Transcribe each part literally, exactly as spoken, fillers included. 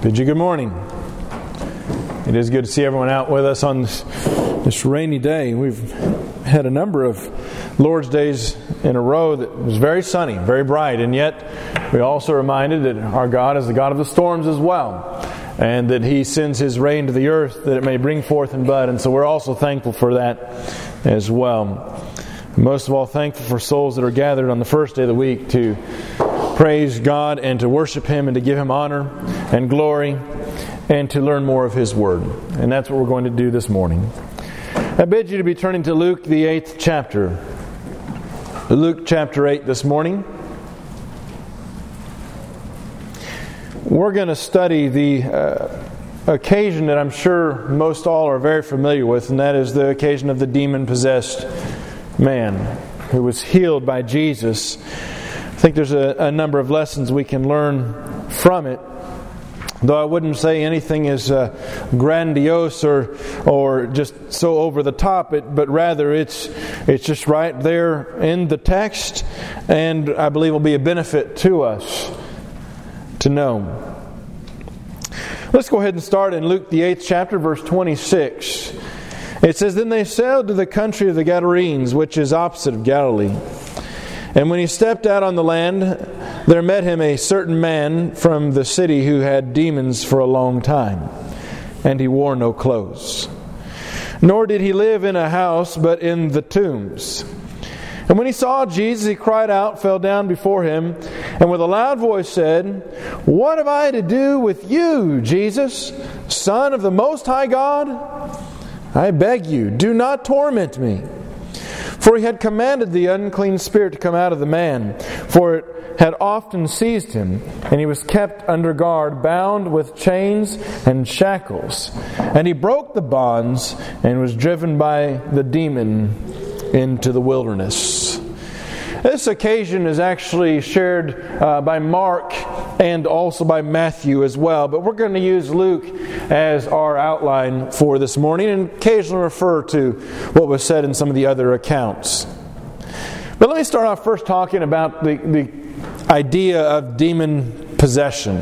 Bid you good morning. It is good to see everyone out with us on this, this rainy day. We've had a number of Lord's Days in a row that was very sunny, very bright, and yet we're also reminded that our God is the God of the storms as well, and that He sends His rain to the earth that it may bring forth and bud, and so we're also thankful for that as well. Most of all, thankful for souls that are gathered on the first day of the week to praise God and to worship Him and to give Him honor and glory and to learn more of His Word. And that's what we're going to do this morning. I bid you to be turning to Luke, the eighth chapter. Luke chapter eight this morning. We're going to study the uh, occasion that I'm sure most all are very familiar with, and that is the occasion of the demon-possessed man who was healed by Jesus. I think there's a, a number of lessons we can learn from it, though I wouldn't say anything is uh, grandiose or or just so over the top, it, but rather it's it's just right there in the text, and I believe will be a benefit to us to know. Let's go ahead and start in Luke the eighth chapter, verse twenty-six. It says, "Then they sailed to the country of the Gadarenes, which is opposite of Galilee. And when he stepped out on the land, there met him a certain man from the city who had demons for a long time, and he wore no clothes. Nor did he live in a house, but in the tombs. And when he saw Jesus, he cried out, fell down before him, and with a loud voice said, 'What have I to do with you, Jesus, Son of the Most High God? I beg you, do not torment me.' For he had commanded the unclean spirit to come out of the man, for it had often seized him, and he was kept under guard, bound with chains and shackles. And he broke the bonds and was driven by the demon into the wilderness." This occasion is actually shared uh, by Mark and also by Matthew as well. But we're going to use Luke as our outline for this morning and occasionally refer to what was said in some of the other accounts. But let me start off first talking about the, the idea of demon possession.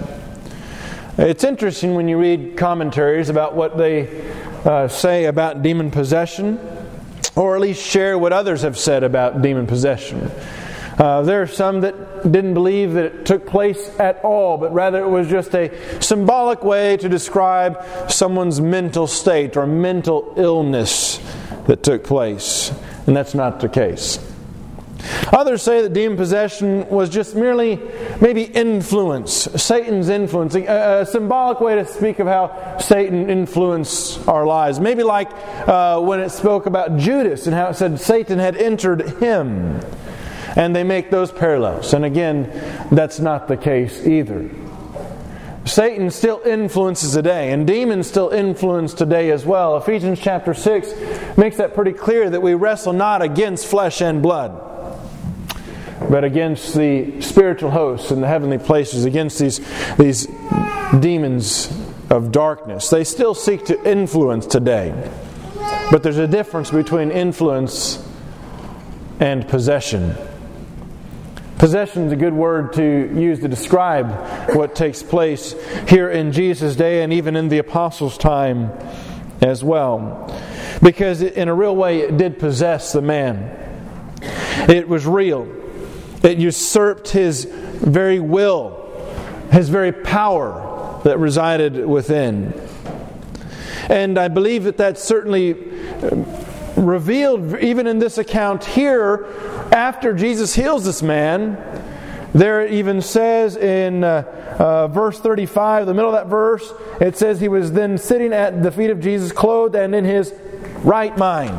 It's interesting when you read commentaries about what they uh, say about demon possession, or at least share what others have said about demon possession. Uh, there are some that didn't believe that it took place at all, but rather it was just a symbolic way to describe someone's mental state or mental illness that took place. And that's not the case. Others say that demon possession was just merely maybe influence, Satan's influence, a, a symbolic way to speak of how Satan influenced our lives. Maybe like uh, when it spoke about Judas and how it said Satan had entered him. And they make those parallels. And again, that's not the case either. Satan still influences today, and demons still influence today as well. Ephesians chapter six makes that pretty clear, that we wrestle not against flesh and blood, but against the spiritual hosts in the heavenly places, against these, these demons of darkness. They still seek to influence today. But there's a difference between influence and possession. Possession is a good word to use to describe what takes place here in Jesus' day and even in the apostles' time as well. Because in a real way it did possess the man. It was real. It usurped his very will, his very power that resided within. And I believe that that's certainly revealed even in this account here. After Jesus heals this man, there it even says in uh, uh, verse thirty-five, the middle of that verse, it says he was then sitting at the feet of Jesus, clothed and in his right mind.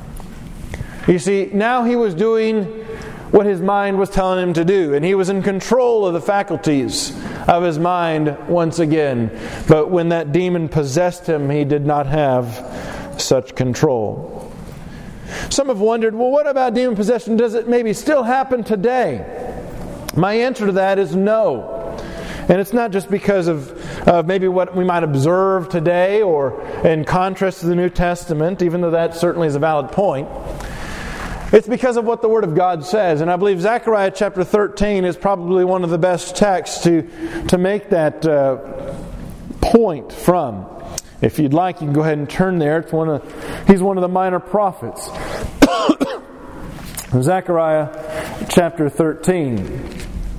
You see, now he was doing what his mind was telling him to do, and he was in control of the faculties of his mind once again. But when that demon possessed him, he did not have such control. Some have wondered, well, what about demon possession? Does it maybe still happen today? My answer to that is no. And it's not just because of uh, maybe what we might observe today or in contrast to the New Testament, even though that certainly is a valid point. It's because of what the Word of God says. And I believe Zechariah chapter thirteen is probably one of the best texts to, to make that uh, point from. If you'd like, you can go ahead and turn there. It's one of, he's one of the minor prophets. Zechariah chapter thirteen.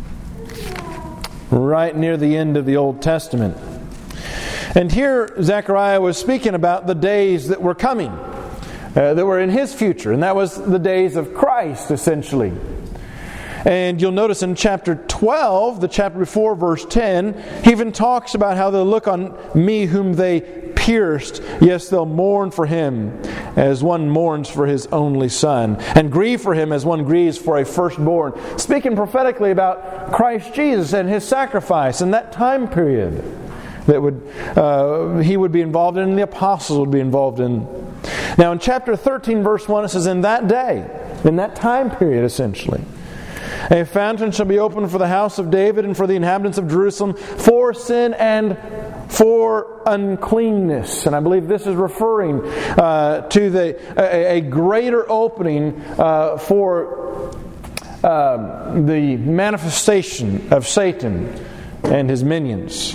Right near the end of the Old Testament. And here Zechariah was speaking about the days that were coming, uh, that were in his future. And that was the days of Christ, essentially. And you'll notice in chapter twelve, the chapter before, verse ten, he even talks about how they'll look on me whom they pierced. Yes, they'll mourn for him as one mourns for his only son, and grieve for him as one grieves for a firstborn. Speaking prophetically about Christ Jesus and his sacrifice in that time period that would uh, he would be involved in and the apostles would be involved in. Now in chapter thirteen, verse one, it says, in that day, in that time period essentially, a fountain shall be opened for the house of David and for the inhabitants of Jerusalem for sin and for uncleanness. And I believe this is referring uh, to the a, a greater opening uh, for uh, the manifestation of Satan and his minions.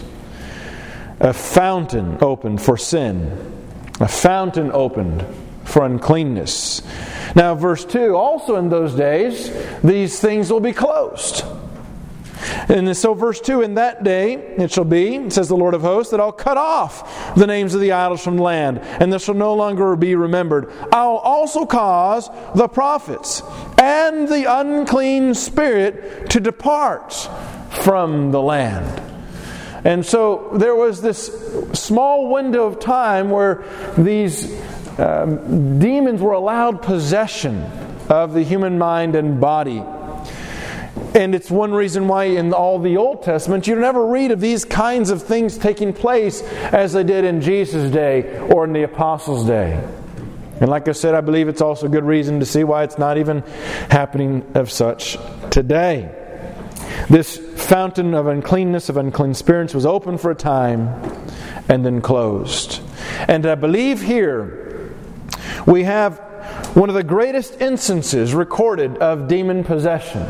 A fountain opened for sin. A fountain opened for uncleanness. Now, verse two, also in those days, these things will be closed. And so verse two, in that day it shall be, says the Lord of hosts, that I'll cut off the names of the idols from the land, and they shall no longer be remembered. I'll also cause the prophets and the unclean spirit to depart from the land. And so there was this small window of time where these um, demons were allowed possession of the human mind and body. And it's one reason why in all the Old Testament you never read of these kinds of things taking place as they did in Jesus' day or in the Apostles' day. And like I said, I believe it's also a good reason to see why it's not even happening of such today. This fountain of uncleanness, of unclean spirits, was open for a time and then closed. And I believe here we have one of the greatest instances recorded of demon possession.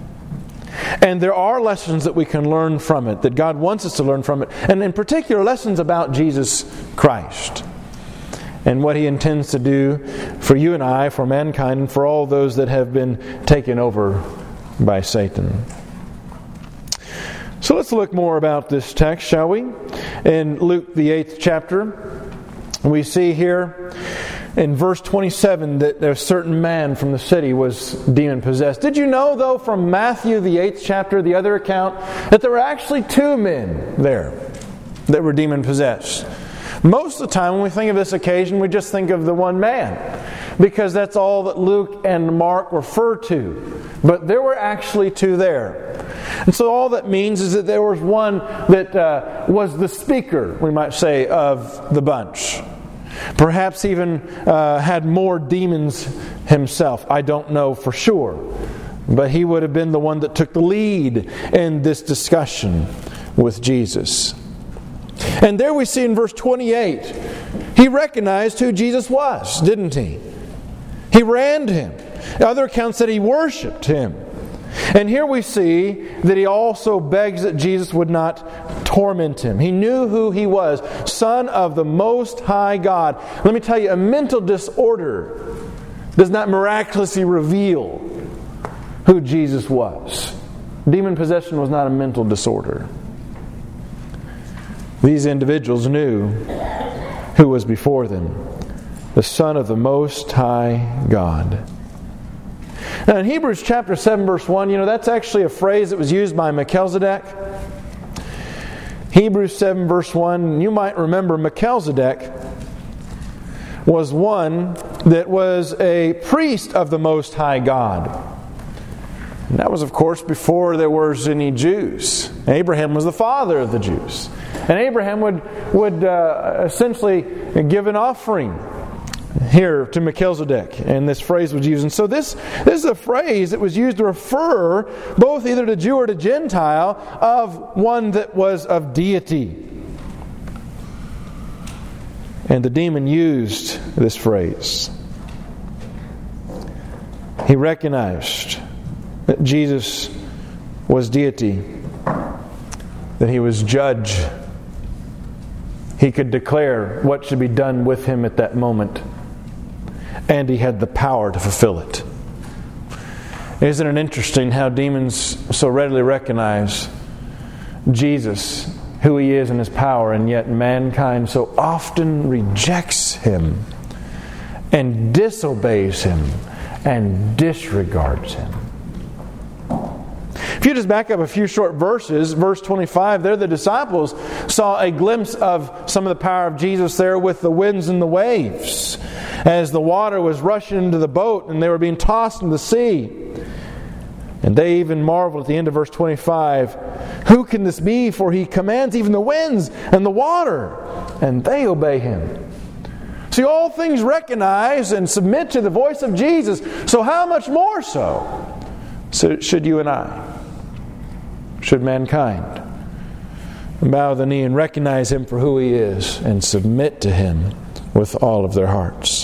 And there are lessons that we can learn from it, that God wants us to learn from it. And in particular, lessons about Jesus Christ and what He intends to do for you and I, for mankind, and for all those that have been taken over by Satan. So let's look more about this text, shall we? In Luke, the eighth chapter, we see here in verse twenty-seven that a certain man from the city was demon-possessed. Did you know, though, from Matthew, the eighth chapter, the other account, that there were actually two men there that were demon-possessed? Most of the time when we think of this occasion, we just think of the one man, because that's all that Luke and Mark refer to. But there were actually two there. And so all that means is that there was one that uh, was the speaker, we might say, of the bunch. Perhaps even uh, had more demons himself. I don't know for sure. But he would have been the one that took the lead in this discussion with Jesus. And there we see in verse twenty-eight, he recognized who Jesus was, didn't he? He ran to him. Other accounts said he worshipped him. And here we see that he also begs that Jesus would not torment him. He knew who he was, Son of the Most High God. Let me tell you, a mental disorder does not miraculously reveal who Jesus was. Demon possession was not a mental disorder. These individuals knew who was before them, the Son of the Most High God. Now in Hebrews chapter seven verse one, you know, that's actually a phrase that was used by Melchizedek. Hebrews seven verse one, you might remember Melchizedek was one that was a priest of the Most High God. And that was, of course, before there was any Jews. Abraham was the father of the Jews. And Abraham would, would uh, essentially give an offering here to Melchizedek, and this phrase was used. And so this, this is a phrase that was used to refer both either to Jew or to Gentile of one that was of deity. And the demon used this phrase. He recognized that Jesus was deity, that He was judge, he could declare what should be done with him at that moment. And he had the power to fulfill it. Isn't it interesting how demons so readily recognize Jesus, who He is and His power, and yet mankind so often rejects Him and disobeys Him and disregards Him. If you just back up a few short verses, verse twenty-five, there the disciples saw a glimpse of some of the power of Jesus there with the winds and the waves, as the water was rushing into the boat and they were being tossed in the sea. And they even marveled at the end of verse twenty-five, who can this be? For He commands even the winds and the water, and they obey Him. See, all things recognize and submit to the voice of Jesus. So how much more so, so should you and I? Should mankind bow the knee and recognize Him for who He is and submit to Him with all of their hearts.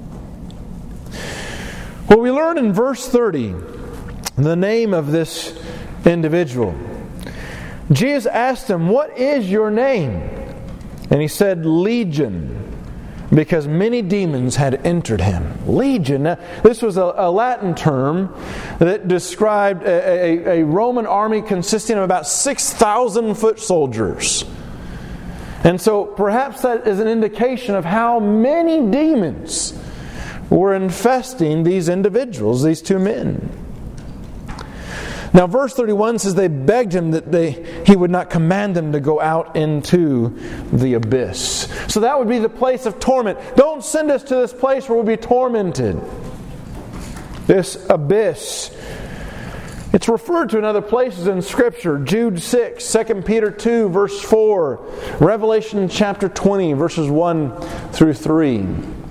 Well, we learn in verse thirty the name of this individual. Jesus asked him, "What is your name?" And he said, "Legion," because many demons had entered him. Legion. Now, this was a, a Latin term that described a, a, a Roman army consisting of about six thousand foot soldiers. And so perhaps that is an indication of how many demons were infesting these individuals, these two men. Now verse thirty-one says they begged him that they he would not command them to go out into the abyss. So that would be the place of torment. Don't send us to this place where we'll be tormented. This abyss. It's referred to in other places in Scripture. Jude six, Second Peter two, verse four, Revelation chapter twenty, verses one through three.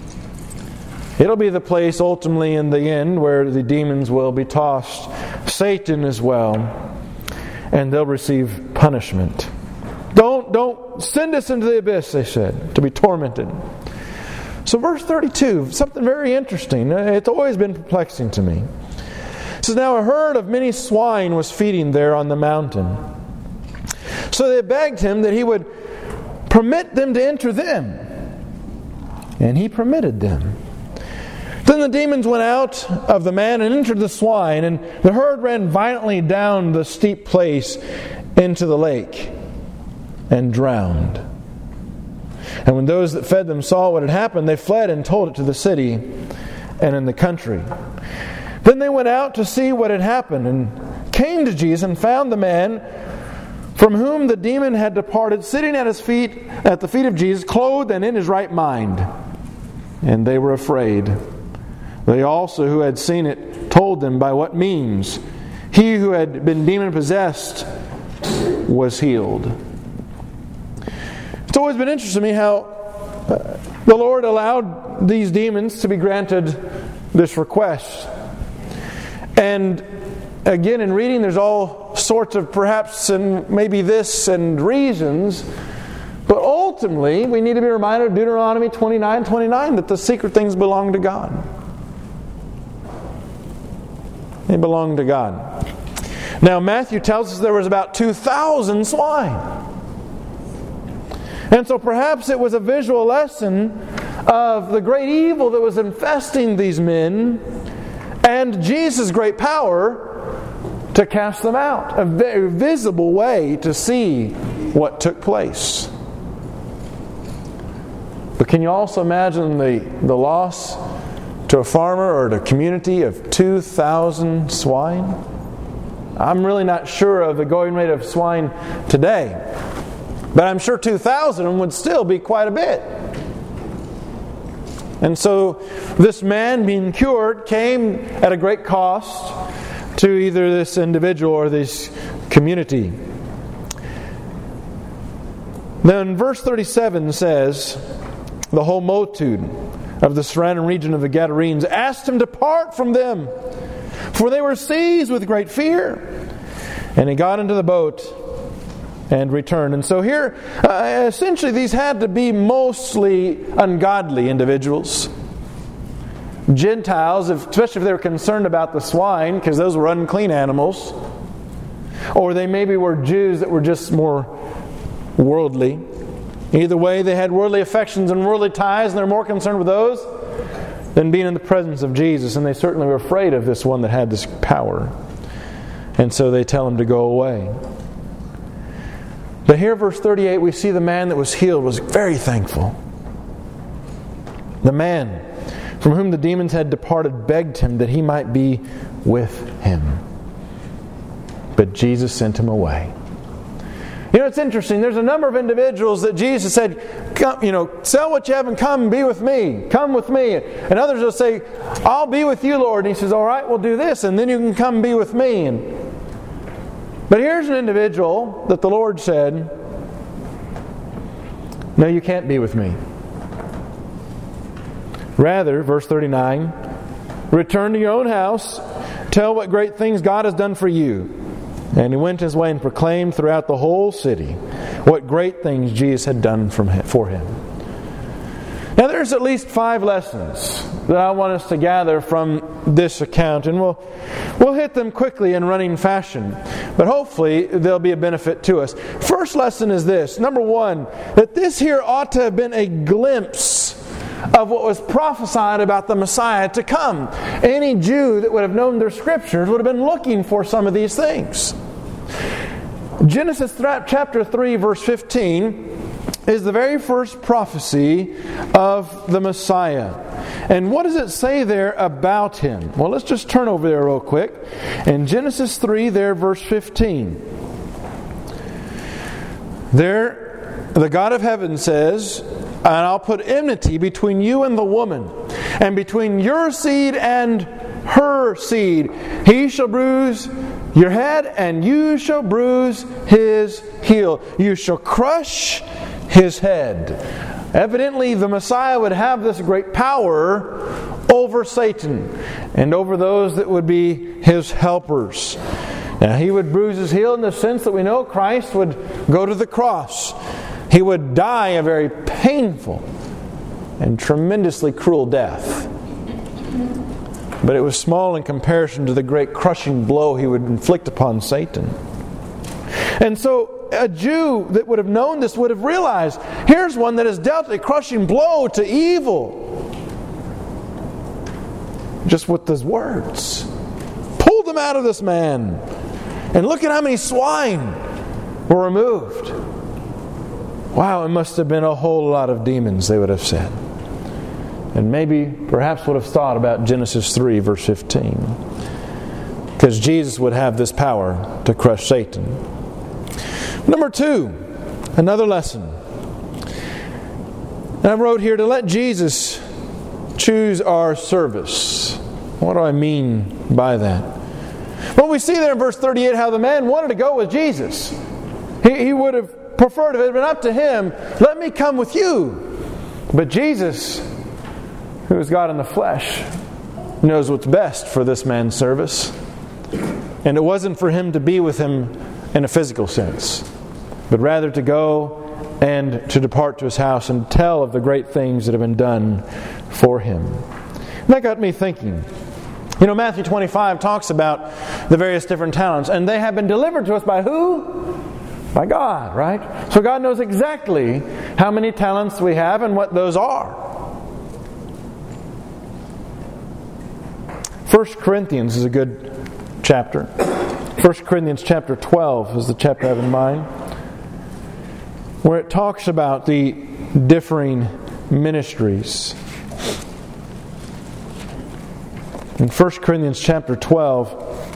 It'll be the place ultimately in the end where the demons will be tossed, Satan as well, and they'll receive punishment. Don't, don't send us into the abyss, they said, to be tormented. So verse thirty-two, something very interesting. It's always been perplexing to me. It says, "Now a herd of many swine was feeding there on the mountain. So they begged him that he would permit them to enter them. And he permitted them. Then the demons went out of the man and entered the swine, and the herd ran violently down the steep place into the lake and drowned. And when those that fed them saw what had happened, they fled and told it to the city and in the country. Then they went out to see what had happened, and came to Jesus and found the man from whom the demon had departed, sitting at his feet, at the feet of Jesus, clothed and in his right mind. And they were afraid. They also, who had seen it, told them by what means he who had been demon-possessed was healed." It's always been interesting to me how the Lord allowed these demons to be granted this request. And again, in reading, there's all sorts of perhaps and maybe this and reasons. But ultimately, we need to be reminded of Deuteronomy twenty-nine twenty-nine that the secret things belong to God. They belong to God. Now, Matthew tells us there was about two thousand swine. And so perhaps it was a visual lesson of the great evil that was infesting these men and Jesus' great power to cast them out. A very visible way to see what took place. But can you also imagine the, the loss to a farmer or to a community of two thousand swine? I'm really not sure of the going rate of swine today. But I'm sure two thousand would still be quite a bit. And so this man being cured came at a great cost to either this individual or this community. Then verse thirty-seven says, "The whole multitude of the surrounding region of the Gadarenes asked him to depart from them, for they were seized with great fear. And he got into the boat and returned." And so here, uh, essentially these had to be mostly ungodly individuals. Gentiles, if, especially if they were concerned about the swine, because those were unclean animals. Or they maybe were Jews that were just more worldly. Either way, they had worldly affections and worldly ties, and they're more concerned with those than being in the presence of Jesus. And they certainly were afraid of this one that had this power. And so they tell him to go away. But here, verse thirty-eight, we see the man that was healed was very thankful. The man from whom the demons had departed begged him that he might be with him. But Jesus sent him away. You know, it's interesting. There's a number of individuals that Jesus said, come, you know, sell what you have and come and be with me. Come with me. And others will say, I'll be with you, Lord. And he says, all right, we'll do this, and then you can come and be with me. And, but here's an individual that the Lord said, no, you can't be with me. Rather, verse thirty-nine, return to your own house, tell what great things God has done for you. And he went his way and proclaimed throughout the whole city what great things Jesus had done from him, for him. Now there's at least five lessons that I want us to gather from this account, and we'll we'll hit them quickly in running fashion, but hopefully they'll be a benefit to us. First lesson is this. Number one, that this here ought to have been a glimpse of what was prophesied about the Messiah to come. Any Jew that would have known their scriptures would have been looking for some of these things. Genesis chapter three, verse fifteen is the very first prophecy of the Messiah. And what does it say there about him? Well, let's just turn over there real quick. In Genesis three, there, verse fifteen. There, the God of heaven says, and I'll put enmity between you and the woman, and between your seed and her seed. He shall bruise your head, and you shall bruise his heel. You shall crush his head. Evidently, the Messiah would have this great power over Satan and over those that would be his helpers. Now, he would bruise his heel in the sense that we know Christ would go to the cross. He would die a very painful and tremendously cruel death. But it was small in comparison to the great crushing blow he would inflict upon Satan. And so a Jew that would have known this would have realized, here's one that has dealt a crushing blow to evil. Just with his words. Pulled them out of this man. And look at how many swine were removed. Wow, it must have been a whole lot of demons, they would have said. And maybe, perhaps would have thought about Genesis three, verse fifteen. Because Jesus would have this power to crush Satan. Number two, another lesson. And I wrote here, to let Jesus choose our service. What do I mean by that? Well, we see there in verse thirty-eight how the man wanted to go with Jesus. He, he would have preferred if it had been up to him, let me come with you. But Jesus, who is God in the flesh, knows what's best for this man's service. And it wasn't for him to be with him in a physical sense, but rather to go and to depart to his house and tell of the great things that have been done for him. And that got me thinking. You know, Matthew twenty-five talks about the various different talents, and they have been delivered to us by who? By God, right? So God knows exactly how many talents we have and what those are. First Corinthians is a good chapter. First Corinthians chapter twelve is the chapter I have in mind, where it talks about the differing ministries. In First Corinthians chapter twelve,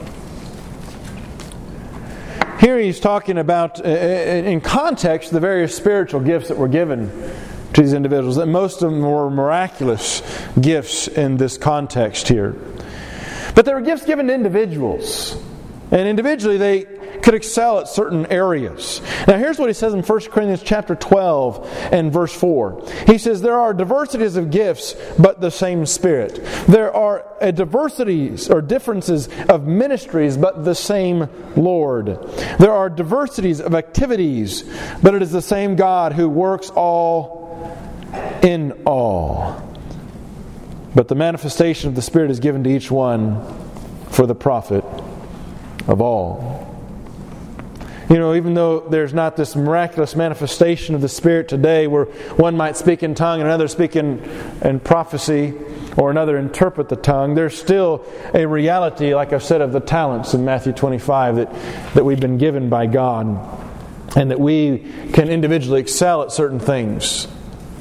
here he's talking about, in context, the various spiritual gifts that were given to these individuals. That most of them were miraculous gifts in this context here. But they were gifts given to individuals. And individually they could excel at certain areas. Now here's what he says in First Corinthians chapter twelve and verse four. He says, there are diversities of gifts, but the same Spirit. There are diversities or differences of ministries, but the same Lord. There are diversities of activities, but it is the same God who works all in all. But the manifestation of the Spirit is given to each one for the profit of all. You know, even though there's not this miraculous manifestation of the Spirit today where one might speak in tongue and another speak in, in prophecy or another interpret the tongue, there's still a reality, like I've said, of the talents in Matthew twenty-five that, that we've been given by God, and that we can individually excel at certain things.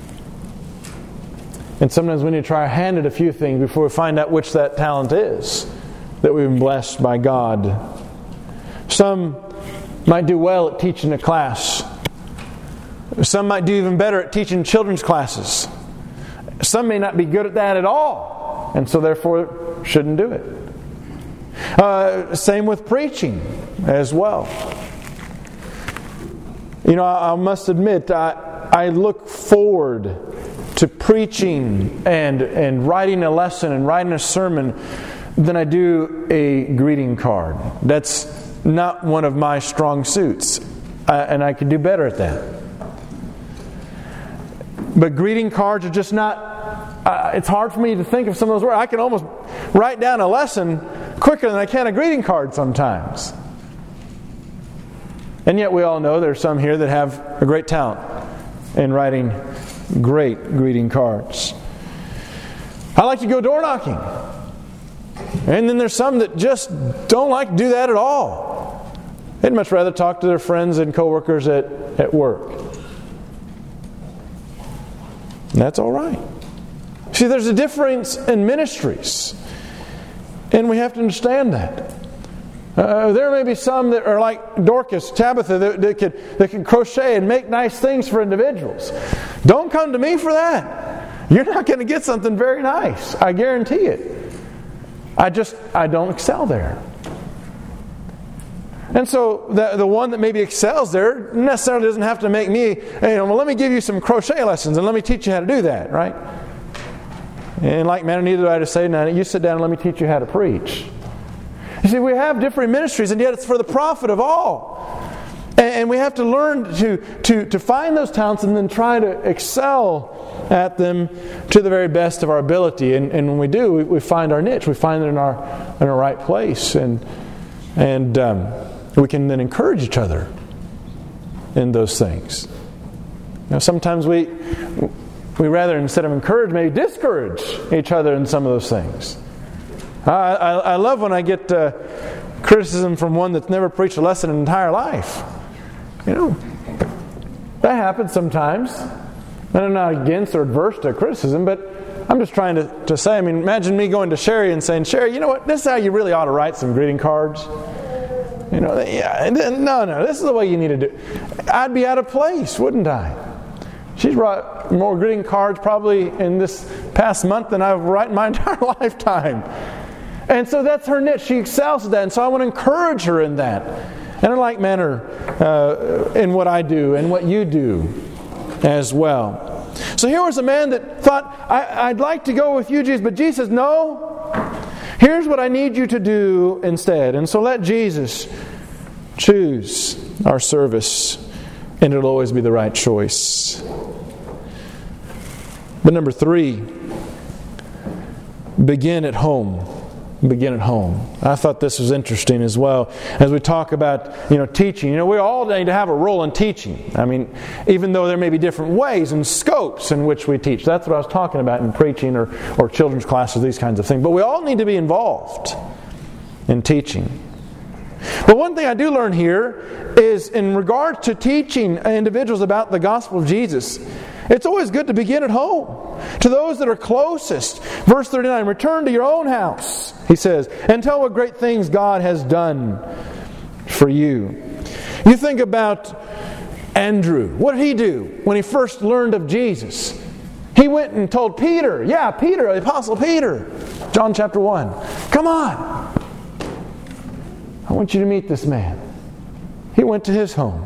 And sometimes we need to try our hand at a few things before we find out which that talent is that we've been blessed by God. Some might do well at teaching a class. Some might do even better at teaching children's classes. Some may not be good at that at all, and so therefore shouldn't do it. Uh, same with preaching as well. You know, I, I must admit, I, I look forward to preaching and, and writing a lesson and writing a sermon than I do a greeting card. That's not one of my strong suits, uh, and I could do better at that. But greeting cards are just not, uh, it's hard for me to think of some of those words. I can almost write down a lesson quicker than I can a greeting card sometimes. And yet we all know there's some here that have a great talent in writing great greeting cards. I like to go door knocking. And then there's some that just don't like to do that at all. They'd much rather talk to their friends and coworkers at, at work. And that's all right. See, there's a difference in ministries. And we have to understand that. Uh, there may be some that are like Dorcas, Tabitha, that, that, can, that can crochet and make nice things for individuals. Don't come to me for that. You're not going to get something very nice. I guarantee it. I just, I don't excel there. And so the, the one that maybe excels there necessarily doesn't have to make me, you know, well, let me give you some crochet lessons and let me teach you how to do that, right? In like manner, neither do I to say, now you sit down and let me teach you how to preach. You see, we have different ministries, and yet it's for the profit of all. And, and we have to learn to, to, to find those talents and then try to excel at them to the very best of our ability. And, and when we do, we, we find our niche. We find it in our in our right place. And, and um, we can then encourage each other in those things. Now, sometimes we we rather, instead of encourage, maybe discourage each other in some of those things. I, I, I love when I get uh, criticism from one that's never preached a lesson in an entire life. You know, that happens sometimes. And I'm not against or adverse to criticism, but I'm just trying to, to say, I mean, imagine me going to Sherry and saying, Sherry, you know what, this is how you really ought to write some greeting cards. You know, yeah, no, no, this is the way you need to do it. I'd be out of place, wouldn't I? She's wrote more greeting cards probably in this past month than I've written my entire lifetime. And so that's her niche. She excels at that. And so I want to encourage her in that. And in like manner, uh, in what I do and what you do as well. So here was a man that thought, I, I'd like to go with you, Jesus. But Jesus says, no. Here's what I need you to do instead. And so let Jesus choose our service. And it'll always be the right choice. But number three, begin at home. Begin at home. I thought this was interesting as well. As we talk about, you know, teaching. You know, we all need to have a role in teaching. I mean, even though there may be different ways and scopes in which we teach. That's what I was talking about in preaching or, or children's classes, these kinds of things. But we all need to be involved in teaching. But one thing I do learn here is in regard to teaching individuals about the gospel of Jesus, it's always good to begin at home. To those that are closest. Verse thirty-nine, return to your own house, he says, and tell what great things God has done for you. You think about Andrew. What did he do when he first learned of Jesus? He went and told Peter, yeah, Peter, the Apostle Peter, John chapter one, come on. I want you to meet this man. He went to his home.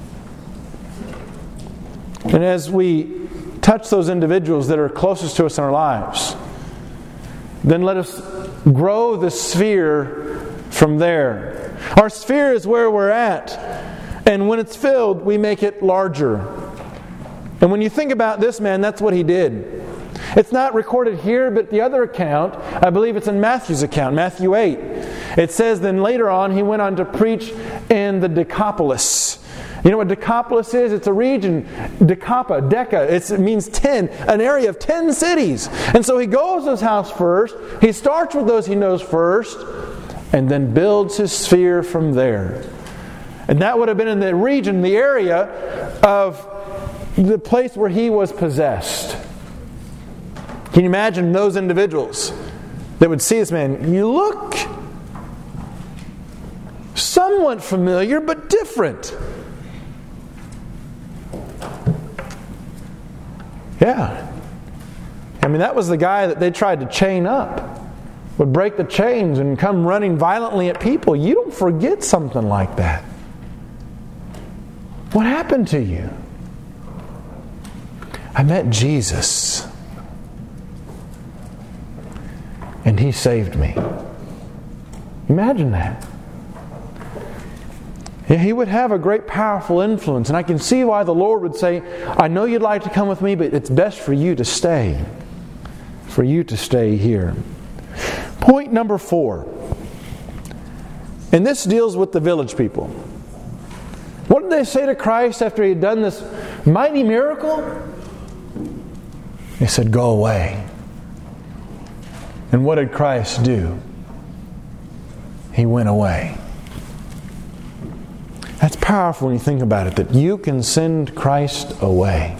And as we touch those individuals that are closest to us in our lives, then let us grow the sphere from there. Our sphere is where we're at. And when it's filled, we make it larger. And when you think about this man, that's what he did. It's not recorded here, but the other account, I believe it's in Matthew's account, Matthew eight. It says then later on he went on to preach in the Decapolis. You know what Decapolis is? It's a region, Decapa, Deca, it's, it means ten, an area of ten cities. And so he goes to his house first, he starts with those he knows first, and then builds his sphere from there. And that would have been in the region, the area of the place where he was possessed. Can you imagine those individuals that would see this man? You look somewhat familiar, but different. Yeah. I mean, that was the guy that they tried to chain up. Would break the chains and come running violently at people. You don't forget something like that. What happened to you? I met Jesus. And He saved me. Imagine that. He would have a great powerful influence. And I can see why the Lord would say, I know you'd like to come with me, but it's best for you to stay. For you to stay here. Point number four. And this deals with the village people. What did they say to Christ after He had done this mighty miracle? They said, go away. And what did Christ do? He went away. That's powerful when you think about it, that you can send Christ away.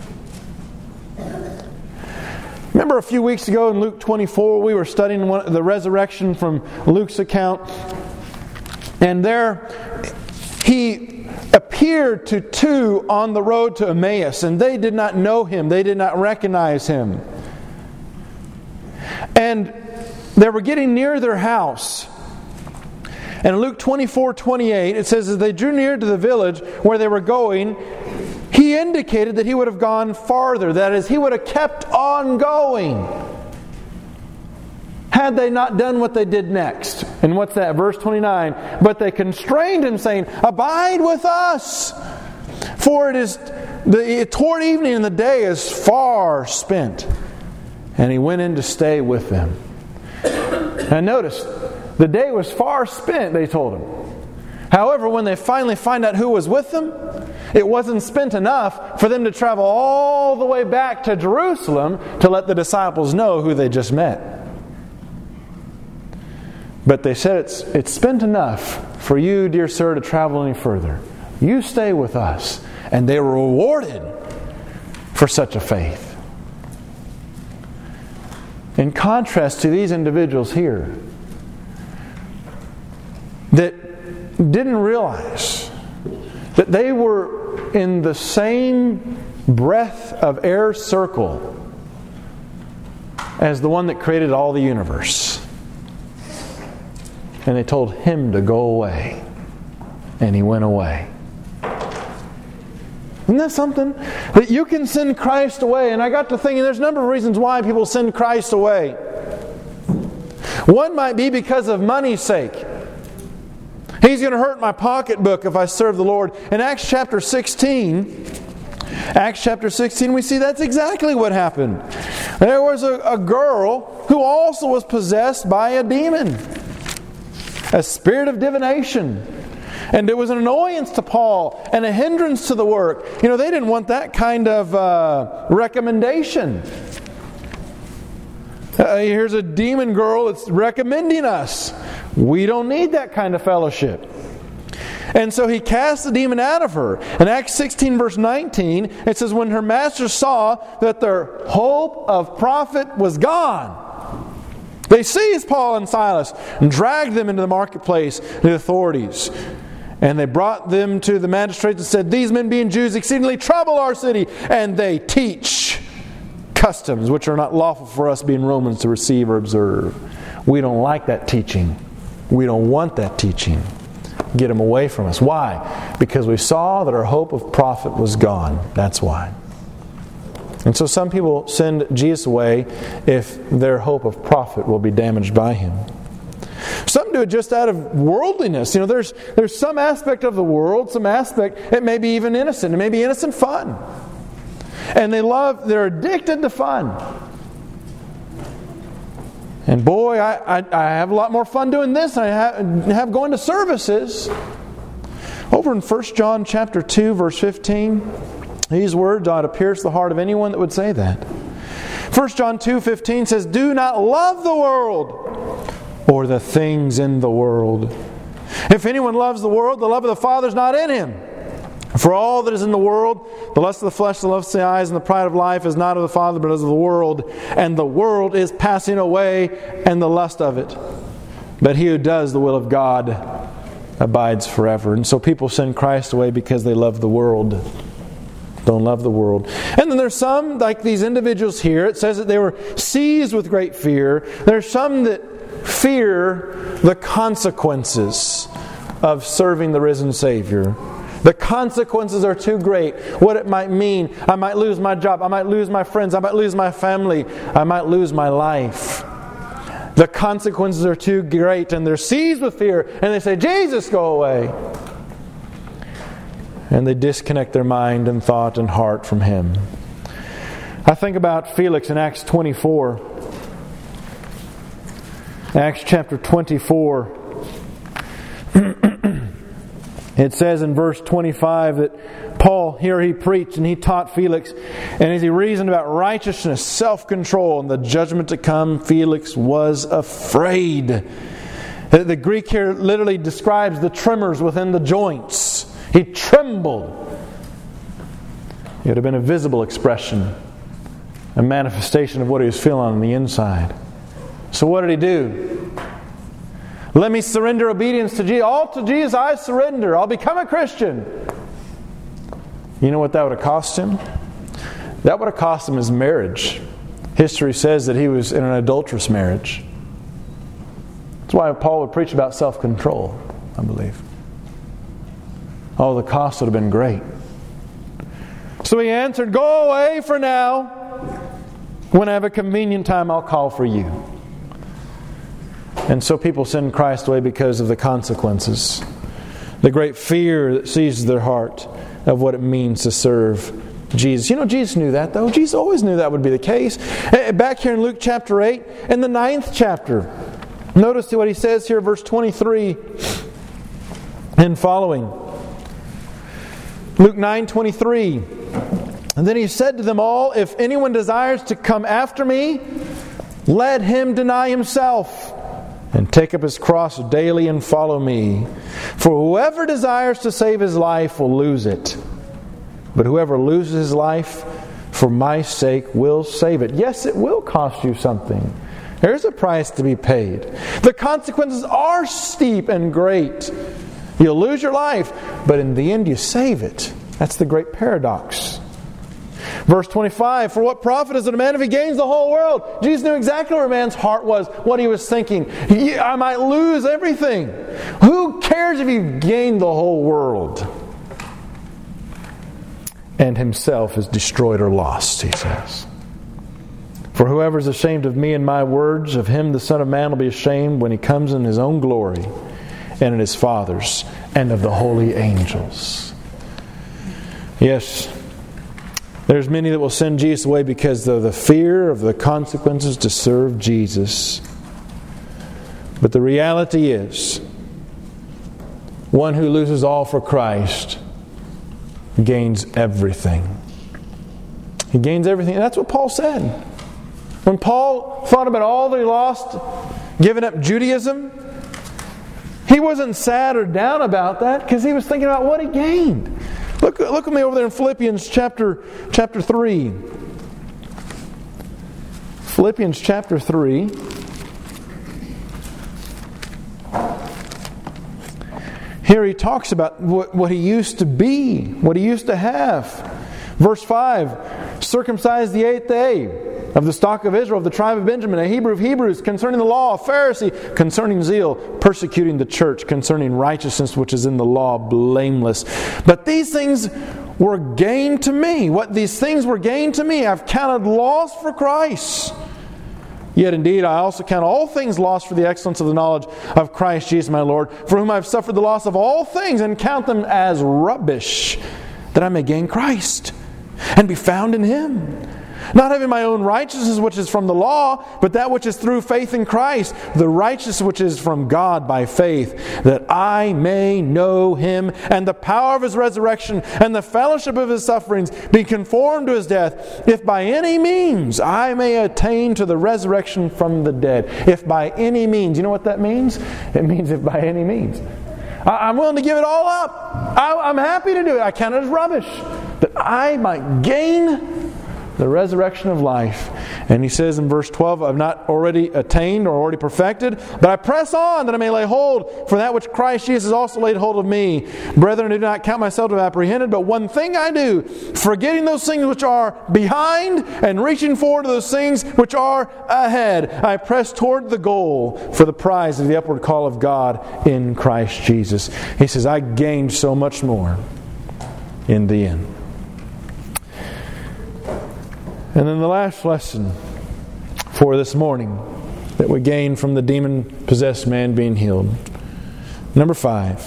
Remember a few weeks ago in Luke twenty-four, we were studying one, the resurrection from Luke's account. And there He appeared to two on the road to Emmaus, and they did not know Him. They did not recognize Him. And they were getting near their house. And in Luke twenty-four twenty-eight, it says, as they drew near to the village where they were going, He indicated that He would have gone farther. That is, He would have kept on going had they not done what they did next. And what's that? Verse twenty-nine. But they constrained Him, saying, abide with us, for it is the, toward evening and the day is far spent. And He went in to stay with them. Now notice, the day was far spent, they told Him. However, when they finally find out who was with them, it wasn't spent enough for them to travel all the way back to Jerusalem to let the disciples know who they just met. But they said it's, it's spent enough for you, dear sir, to travel any further. You stay with us. And they were rewarded for such a faith. In contrast to these individuals here that didn't realize that they were in the same breath of air circle as the one that created all the universe. And they told Him to go away. And He went away. Isn't that something? That you can send Christ away. And I got to thinking, there's a number of reasons why people send Christ away. One might be because of money's sake. He's going to hurt my pocketbook if I serve the Lord. In Acts chapter sixteen, Acts chapter sixteen, we see that's exactly what happened. There was a, a girl who also was possessed by a demon, a spirit of divination. And it was an annoyance to Paul and a hindrance to the work. You know, they didn't want that kind of uh, recommendation. Uh, here's a demon girl that's recommending us. We don't need that kind of fellowship. And so he cast the demon out of her. In Acts sixteen verse nineteen, it says, when her master saw that their hope of profit was gone, they seized Paul and Silas and dragged them into the marketplace to the authorities. And they brought them to the magistrates and said, these men being Jews exceedingly trouble our city, and they teach customs which are not lawful for us being Romans to receive or observe. We don't like that teaching. We don't want that teaching. Get them away from us. Why? Because we saw that our hope of profit was gone. That's why. And so some people send Jesus away if their hope of profit will be damaged by Him. Some do it just out of worldliness. You know, there's there's some aspect of the world, some aspect, it may be even innocent. It may be innocent fun. And they love, they're addicted to fun. And boy, I, I, I have a lot more fun doing this than I have, have going to services. Over in First John chapter two, verse fifteen, these words ought to pierce the heart of anyone that would say that. First John two fifteen says, "Do not love the world or the things in the world. If anyone loves the world, the love of the Father is not in him. For all that is in the world, the lust of the flesh, the lust of the eyes, and the pride of life is not of the Father, but is of the world. And the world is passing away, and the lust of it. But he who does the will of God abides forever." And so people send Christ away because they love the world. Don't love the world. And then there's some, like these individuals here, it says that they were seized with great fear. There's some that fear the consequences of serving the risen Savior. The consequences are too great. What it might mean. I might lose my job. I might lose my friends. I might lose my family. I might lose my life. The consequences are too great, and they're seized with fear, and they say, "Jesus, go away." And they disconnect their mind and thought and heart from Him. I think about Felix in Acts twenty-four. Acts chapter twenty-four. It says in verse twenty-five that Paul, here he preached and he taught Felix, and as he reasoned about righteousness, self-control, and the judgment to come, Felix was afraid. The Greek here literally describes the tremors within the joints. He trembled. It would have been a visible expression, a manifestation of what he was feeling on the inside. So what did he do? Let me surrender obedience to Jesus. All to Jesus I surrender. I'll become a Christian. You know what that would have cost him? That would have cost him his marriage. History says that he was in an adulterous marriage. That's why Paul would preach about self-control, I believe. Oh, the cost would have been great. So he answered, "Go away for now. When I have a convenient time, I'll call for you." And so people send Christ away because of the consequences. The great fear that seizes their heart of what it means to serve Jesus. You know, Jesus knew that though. Jesus always knew that would be the case. Back here in Luke chapter eight, in the ninth chapter, notice what he says here, verse twenty-three and following. Luke nine twenty-three. "And then he said to them all, if anyone desires to come after me, let him deny himself and take up his cross daily and follow me. For whoever desires to save his life will lose it. But whoever loses his life for my sake will save it." Yes, it will cost you something. There's a price to be paid. The consequences are steep and great. You'll lose your life, but in the end you save it. That's the great paradox. Verse twenty-five, "For what profit is it a man if he gains the whole world?" Jesus knew exactly where a man's heart was, what he was thinking. I might lose everything. Who cares if you gain the whole world? And himself is destroyed or lost, he says. "For whoever is ashamed of me and my words, of him the Son of Man will be ashamed when he comes in his own glory and in his Father's and of the holy angels." Yes, there's many that will send Jesus away because of the fear of the consequences to serve Jesus. But the reality is, one who loses all for Christ gains everything. He gains everything. And that's what Paul said. When Paul thought about all that he lost, giving up Judaism, he wasn't sad or down about that because he was thinking about what he gained. Look, look with me over there in Philippians chapter, chapter three. Philippians chapter three. Here he talks about what, what he used to be, what he used to have. Verse five, "Circumcised the eighth day, of the stock of Israel, of the tribe of Benjamin, a Hebrew of Hebrews, concerning the law, a Pharisee, concerning zeal, persecuting the church, concerning righteousness which is in the law, blameless. But these things were gain to me." What these things were gain to me, I've counted loss for Christ. "Yet indeed I also count all things lost for the excellence of the knowledge of Christ Jesus my Lord, for whom I have suffered the loss of all things, and count them as rubbish, that I may gain Christ, and be found in Him, Not having my own righteousness which is from the law, but that which is through faith in Christ, the righteousness which is from God by faith, that I may know Him and the power of His resurrection and the fellowship of His sufferings, be conformed to His death, if by any means I may attain to the resurrection from the dead. If by any means. You know what that means? It means if by any means. I'm willing to give it all up. I'm happy to do it. I count it as rubbish. That I might gain the resurrection of life. And he says in verse twelve, I've not already attained or already perfected, but I press on that I may lay hold for that which Christ Jesus has also laid hold of me. Brethren, I do not count myself to have apprehended, but one thing I do, forgetting those things which are behind and reaching forward to those things which are ahead, I press toward the goal for the prize of the upward call of God in Christ Jesus. He says, I gained so much more in the end. And then the last lesson for this morning that we gain from the demon-possessed man being healed. Number five,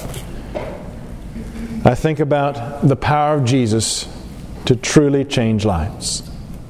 I think about the power of Jesus to truly change lives.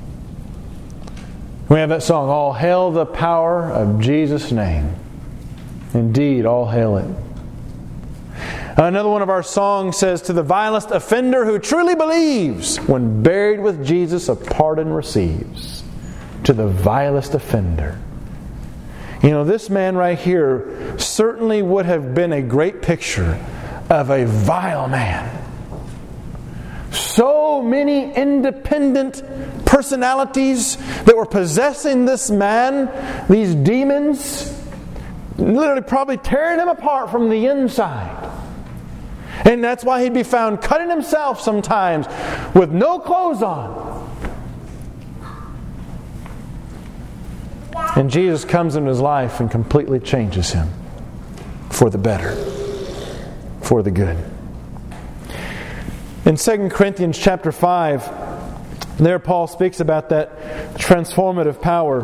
We have that song, All Hail the Power of Jesus' Name. Indeed, all hail it. Another one of our songs says, to the vilest offender who truly believes, when buried with Jesus a pardon receives. To the vilest offender. You know, this man right here certainly would have been a great picture of a vile man. So many independent personalities that were possessing this man, these demons, literally probably tearing him apart from the inside. And that's why he'd be found cutting himself sometimes with no clothes on. And Jesus comes into his life and completely changes him for the better, for the good. In Second Corinthians chapter five, there Paul speaks about that transformative power.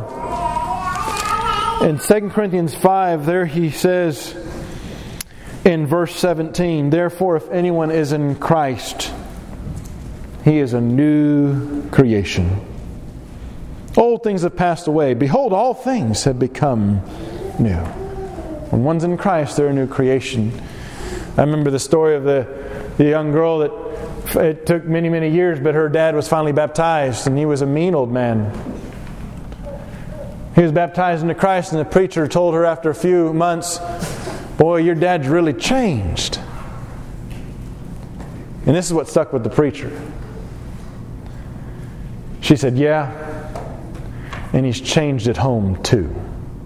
In Second Corinthians five, there he says, in verse seventeen, therefore if anyone is in Christ, he is a new creation. Old things have passed away. Behold, all things have become new. When one's in Christ, they're a new creation. I remember the story of the, the young girl that it took many, many years, but her dad was finally baptized, and he was a mean old man. He was baptized into Christ, and the preacher told her after a few months, boy, your dad's really changed. And this is what stuck with the preacher. She said, yeah, and he's changed at home too.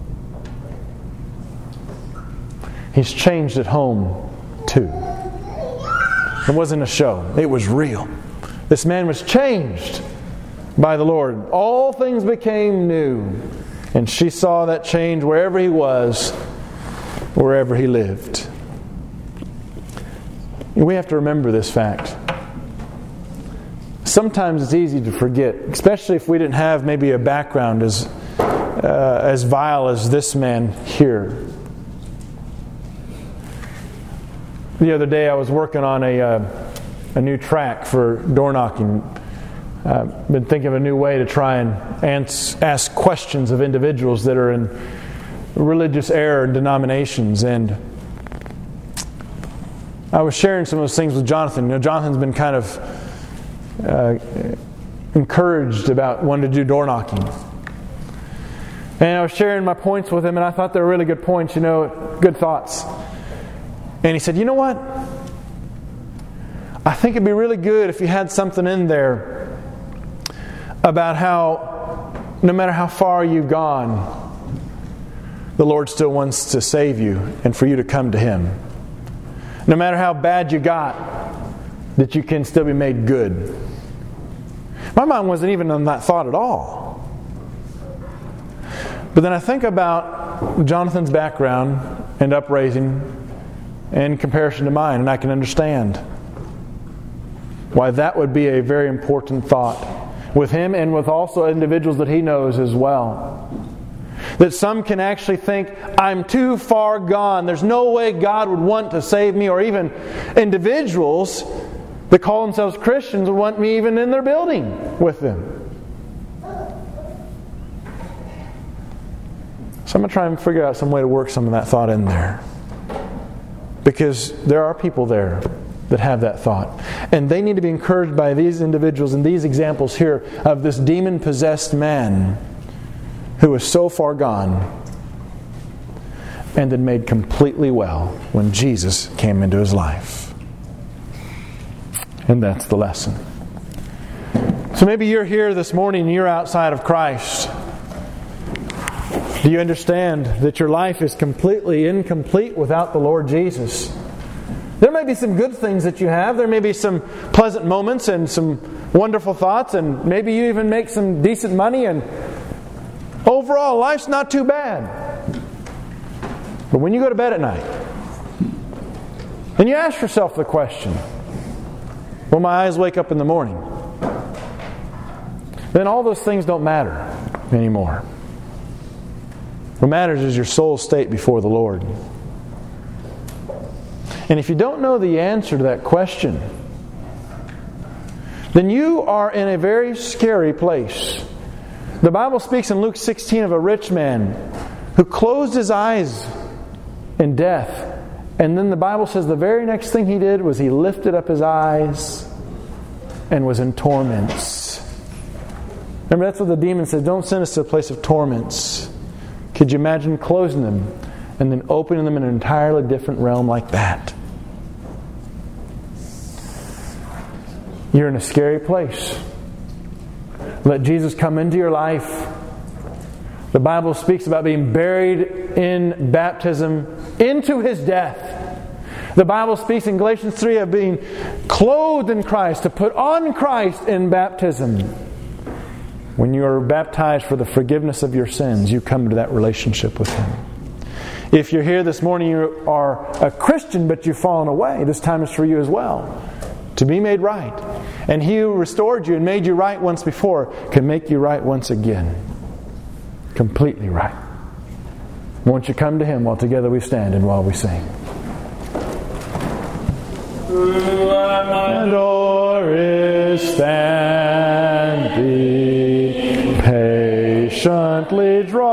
He's changed at home too. It wasn't a show. It was real. This man was changed by the Lord. All things became new. And she saw that change wherever he was, wherever he lived. We have to remember this fact. Sometimes it's easy to forget, especially if we didn't have maybe a background as uh, as vile as this man here. The other day I was working on a uh, a new track for door knocking. I've uh, been thinking of a new way to try and ans- ask questions of individuals that are in religious error and denominations. And I was sharing some of those things with Jonathan. You know, Jonathan's been kind of uh, encouraged about wanting to do door knocking. And I was sharing my points with him, and I thought they were really good points, you know, good thoughts. And he said, you know what? I think it'd be really good if you had something in there about how no matter how far you've gone, the Lord still wants to save you and for you to come to Him. No matter how bad you got, that you can still be made good. My mind wasn't even on that thought at all. But then I think about Jonathan's background and upraising in comparison to mine, and I can understand why that would be a very important thought with him and with also individuals that he knows as well. That some can actually think, I'm too far gone. There's no way God would want to save me, or even individuals that call themselves Christians would want me even in their building with them. So I'm going to try and figure out some way to work some of that thought in there. Because there are people there that have that thought. And they need to be encouraged by these individuals and these examples here of this demon-possessed man who was so far gone and then made completely well when Jesus came into his life. And that's the lesson. So maybe you're here this morning and you're outside of Christ. Do you understand that your life is completely incomplete without the Lord Jesus? There may be some good things that you have. There may be some pleasant moments and some wonderful thoughts, and maybe you even make some decent money, and overall life's not too bad. But when you go to bed at night and you ask yourself the question, will my eyes wake up in the morning? Then all those things don't matter anymore. What matters is your soul's state before the Lord. And if you don't know the answer to that question, then you are in a very scary place. The Bible speaks in Luke sixteen of a rich man who closed his eyes in death. And then the Bible says the very next thing he did was he lifted up his eyes and was in torments. Remember, that's what the demon said. Don't send us to a place of torments. Could you imagine closing them and then opening them in an entirely different realm like that? You're in a scary place. Let Jesus come into your life. The Bible speaks about being buried in baptism into His death. The Bible speaks in Galatians three of being clothed in Christ, to put on Christ in baptism. When you are baptized for the forgiveness of your sins, you come into that relationship with Him. If you're here this morning, you are a Christian, but you've fallen away, this time is for you as well. To be made right. And He who restored you and made you right once before can make you right once again. Completely right. Won't you come to Him while together we stand and while we sing? The door is standing, patiently draw.